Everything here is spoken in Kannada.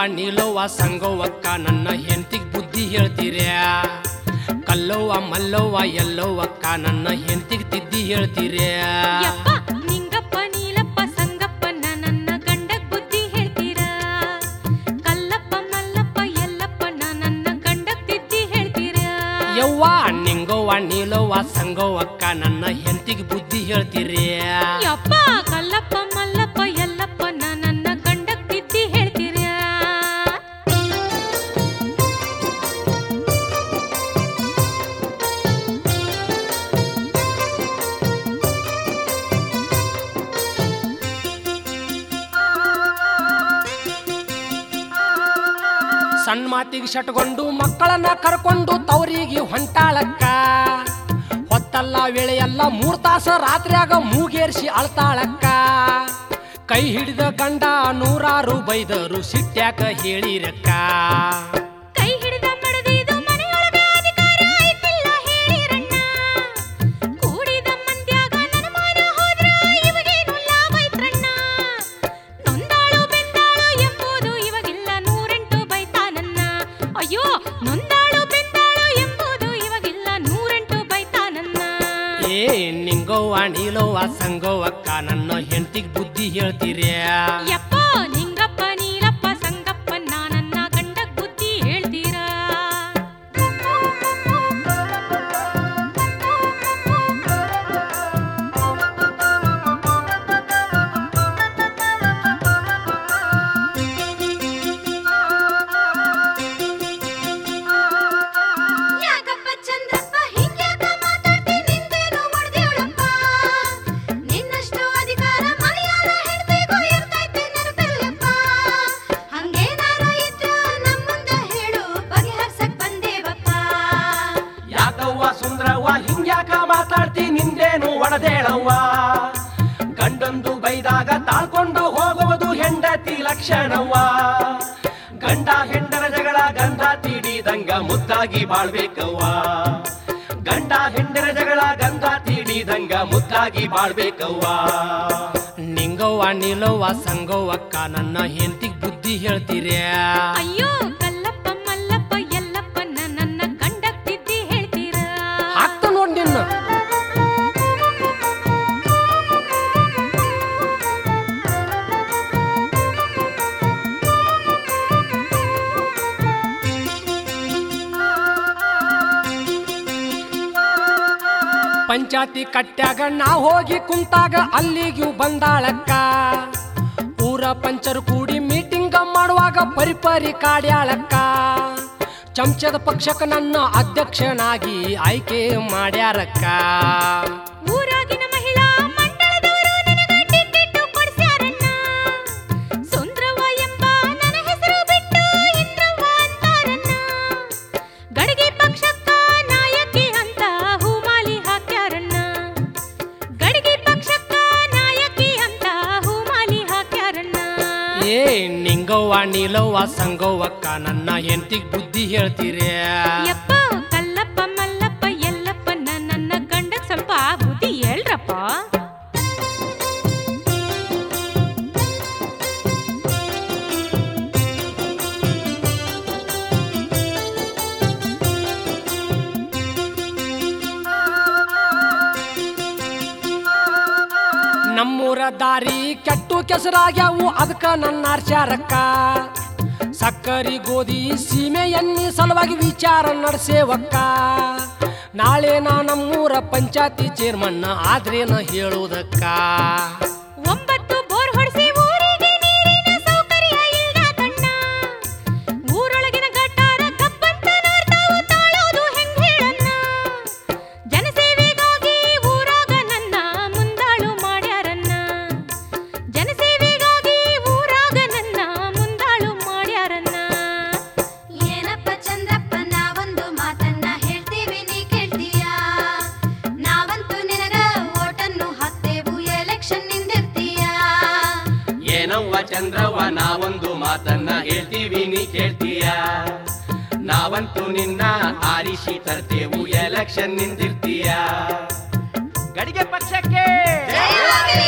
ನೀಲವ್ವ ಸಂಗವ್ವಕ್ಕ ನನ್ನ ಹೆಂಡತಿಗೆ ಬುದ್ಧಿ ಹೇಳ್ತೀರ್ಯಾ ಕಲ್ಲವ್ವ ಮಲ್ಲವ್ವ ಎಲ್ಲವ್ವಕ್ಕ ನನ್ನ ಹೆಂಡತಿಗೆ ತಿದ್ದಿ ಹೇಳ್ತೀರ್ಯಾ ಯಪ್ಪ ನಿಂಗಪ್ಪ ನೀಲಪ್ಪ ಸಂಗಪ್ಪನ ನನ್ನ ಗಂಡಗ್ ಬುದ್ಧಿ ಹೇಳ್ತೀರಾ ಕಲ್ಲಪ್ಪ ಮಲ್ಲಪ್ಪ ಎಲ್ಲಪ್ಪನ ನನ್ನ ಗಂಡಗ್ ತಿದ್ದಿ ಹೇಳ್ತೀರಾ ಯವ್ವ ನಿಂಗವ್ವ ನೀಲವ್ವ ಸಂಗವ್ವಕ್ಕ ನನ್ನ ಹೆಂಡತಿಗೆ ಬುದ್ಧಿ ಹೇಳ್ತೀರ್ಯಾ ಯಪ್ಪ ಕಲ್ಲಪ್ಪ ಮಲ್ಲಪ್ಪ ಎಲ್ಲಪ್ಪನ ನನ್ನ ಗಂಡಗ್ ತಿದ್ದಿ ಹೇಳ್ತೀರಾ ಸಣ್ಣ ಮಾತಿಗೆ ಶಟ್ಕೊಂಡು ಮಕ್ಕಳನ್ನ ಕರ್ಕೊಂಡು ತವರಿಗೆ ಹೊಂಟಾಳಕ್ಕ ಹೊತ್ತಲ್ಲ ವೇಳೆಯಲ್ಲ 3 ತಾಸ ರಾತ್ರಿಯಾಗ ಮೂಗೇರ್ಸಿ ಅಳ್ತಾಳಕ್ಕ ಕೈ ಹಿಡಿದ ಗಂಡ ನೂರಾರು ಬೈದರು ಸಿಟ್ಟ್ಯಾಕ ಹೇಳಿರಕ್ಕ ಕೈ ಹಿಡಿದ ಮಡದಿದು ಮನೆಯೊಳಗ ಅಧಿಕಾರ ಐತಿಲ್ಲ ಹೇಳಿರಣ್ಣ ಕೂಡಿದ ಮಂದ್ಯಾಗ ನನ್ನ ಮಾನ ಹೋದ್ರ ಇವಗೇನು ಲಾಭ ಐತ್ರಣ್ಣ ನೊಂದಾಳು ಬೆಂದಾಳು ಎಂಬುದು ಇವಾಗಿಲ್ಲ 108 ಬೈತಾನನ್ನ ಅಯ್ಯೋ ನೊಂದಾಳು ಬೆಂದಾಳು ಎಂಬುದು ಇವಾಗಿಲ್ಲ 108 ಬೈತಾನನ್ನ ಏ ನಿಂಗವ್ವ ನೀಲವ್ವ ಸಂಗವ್ವಕ್ಕ ನನ್ನ ಹೆಂಡತಿಗೆ ಬುದ್ಧಿ ಹೇಳ್ತೀರ್ಯಾ ಯಪ್ಪ ನಿಂಗಪ್ಪ ನೀಲಪ್ಪ ಸಂಗಪ್ಪನ್ನ ನನ್ನ ಗಂಡಗ್ ಬುದ್ಧಿ ಹೇಳ್ತೀರಾ ಯಾಕಪ್ಪ ಚಂದ್ರಪ್ಪ ಹಿಂಗ್ಯಾಕ ಮಾತಾಡ್ತಿ ನಿಂದೇನು ಒಡ್ದೇವಳಪ್ಪ ನಿನ್ನಷ್ಟು ಅಧಿಕಾರ ಮನೆಯಾರ ಹೆಣ್ತಿಗೂ ಇರ್ತೈತಿ ನೆನಪಿಲ್ಲಪ್ಪ ಹಂಗೇನಾರು ಇದ್ರ ನಮ್ಮ ಮುಂದೆ ಹೇಳು ಬಗೆಹರ್ಸಕ್ ಬಂದೇವಪ್ಪ ಯಾಕವ್ವ ಸುಂದ್ರವ್ವ ಹಿಂಗ್ಯಾಕ ಮಾತಾಡ್ತಿ ನಿಂದೇನು ಒಡದೇಳವ್ವ ಗಂಡಂದು ಬೈದಾಗ ತಾಳ್ಕೊಂಡು ಹೋಗುವುದು ಹೆಂಡತಿ ಲಕ್ಷಣವ್ವ ಗಂಡ ಹೆಂಡರ ಜಗಳ ಗಂಧ ತೀಡಿದಂಗ ಮುದ್ದಾಗಿ ಬಾಳ್ಬೇಕವ್ವ ಗಂಡ ಹೆಂಡರ ಜಗಳ ಗಂಧ ತೀಡಿದಂಗ ಮುದ್ದಾಗಿ ಬಾಳ್ಬೇಕವ್ವ ನಿಂಗವ್ವ ನೀಲವ್ವ ಸಂಗವ್ವಕ್ಕ ನನ್ನ ಹೆಂಡತಿಗೆ ಬುದ್ಧಿ ಹೇಳ್ತೀರ್ಯಾ ಅಯ್ಯೋ ಕಲ್ಲಪ್ಪ ಮಲ್ಲಪ್ಪ ಎಲ್ಲಪ್ಪನ ನನ್ನ ಗಂಡಗ್ ತಿದ್ದಿ ಹೇಳ್ತೀರಾ ಆಗ್ತ ನೋಡ್ ನಿನ್ನ ಪಂಚಾಯತಿ ಕಟ್ಟ್ಯಾಗ ನಾ ಹೋಗಿ ಕುಂತಾಗ ಅಲ್ಲಿಗೂ ಬಂದಾಳಕ್ಕ ಊರ ಪಂಚರು ಕೂಡಿ ಮೀಟಿಂಗ್ ಮಾಡುವಾಗ ಪರಿಪರಿ ಕಾಡ್ಯಾಳಕ್ಕ ಚಮಚದ ಪಕ್ಷಕ್ಕೆ ನನ್ನ ಅಧ್ಯಕ್ಷನಾಗಿ ಆಯ್ಕೆ ಮಾಡ್ಯಾರಕ್ಕ ಊರಾಗಿನ ಮಹಿಳಾ ಮಂಡಳದವರು ನನಗ ಟಿಕೆಟ್ ಕೊಡ್ಸ್ಯಾರಣ್ಣ ಸುಂದ್ರವ್ವ ಎಂಬ ನನ್ನ ಹೆಸರು ಬಿಟ್ಟು ಇಂದ್ರವ್ವ ಅಂತಾರಣ್ಣ ಗಡಿಗೆ ಪಕ್ಷಕ್ಕ ನಾಯಕಿ ಅಂತ ಹೂಮಾಲಿ ಹಾಕ್ಯಾರಣ್ಣ ಗಡಿಗೆ ಪಕ್ಷಕ್ಕ ನಾಯಕಿ ಅಂತ ಹೂಮಾಲಿ ಹಾಕ್ಯಾರಣ್ಣ ಏ ನಿಂಗವ್ವ ನೀಲವ್ವ ಸಂಗವ್ವಕ್ಕ ನನ್ನ ಹೆಂಡತಿಗೆ ಬುದ್ಧಿ ಹೇಳ್ತೀರ್ಯಾ ಯಪ್ಪ ಕಲ್ಲಪ್ಪ ಮಲ್ಲಪ್ಪ ಎಲ್ಲಪ್ಪನ ನನ್ನ ಗಂಡಗ್ ಸ್ವಲ್ಪ ಬುದ್ಧಿ ಹೇಳ್ರಪ್ಪ ನಮ್ಮೂರ ದಾರಿ ಕೆಟ್ಟು ಕೆಸರಾಗ್ಯಾವು ಅದಕ್ಕ ನನ್ನ ಆರ್ಸ್ಯಾರಕ್ಕ ಸಕ್ಕರಿ ಗೋಧಿ ಸೀಮೆ ಎಣ್ಣೆ ಸಲುವಾಗಿ ವಿಚಾರ ನಡೆಸೇವಕ್ಕ ನಾಳೆ ನಾ ನಮ್ಮೂರ ಪಂಚಾಯತಿ ಚೇರ್ಮನ್ ಆದ್ರೇನ ಹೇಳುವುದಕ್ಕ 9 ಬೋರ್ ಹೊಡಿಸಿ ಊರಿಗೆ ನೀರಿನ ಸೌಕರ್ಯ ಇಲ್ಲ ಕಣ್ಣ ಊರೊಳಗಿನ ಗಟ್ಟಾರ ಕಪ್ಪಂತ ನಾರ್ತಾವು ತಾಳೋದು ಹೆಂಗ್ ಹೇಳಣ್ಣ ಜನಸೇವೆಗಾಗಿ ಊರಾಗ ನನ್ನ ಮುಂದಾಳು ಮಾಡ್ಯಾರನ್ನ ಜನಸೇವೆಗಾಗಿ ಊರಾಗ ನನ್ನ ಮುಂದಾಳು ಮಾಡ್ಯಾರನ್ನ ಏನಪ್ಪ ಚಂದ್ರಪ್ಪ ನಾವೊಂದು ಮಾತನ್ನ ಹೇಳ್ತೀವಿ ನೀ ಕೇಳ್ತೀಯಾ ನಾವಂತೂ ನಿನಗ ಓಟನ್ನು ಹಾಕ್ತೇವು ಎಲೆಕ್ಷನ್ ನಿಂದಿರ್ತೀಯಾ ಏನವ್ವ ಚಂದ್ರವ್ವ ನಾವೊಂದು ಮಾತನ್ನ ಹೇಳ್ತೀವಿ ನೀ ಕೇಳ್ತೀಯ ನಾವಂತೂ ನಿನ್ನ ಆರಿಸಿ ತರ್ತೇವು ಎಲೆಕ್ಷನ್ ನಿಂದಿರ್ತೀಯ ಗಡಿಗೆ ಪಕ್ಷಕ್ಕೆ ಜಯವಾಗಲಿ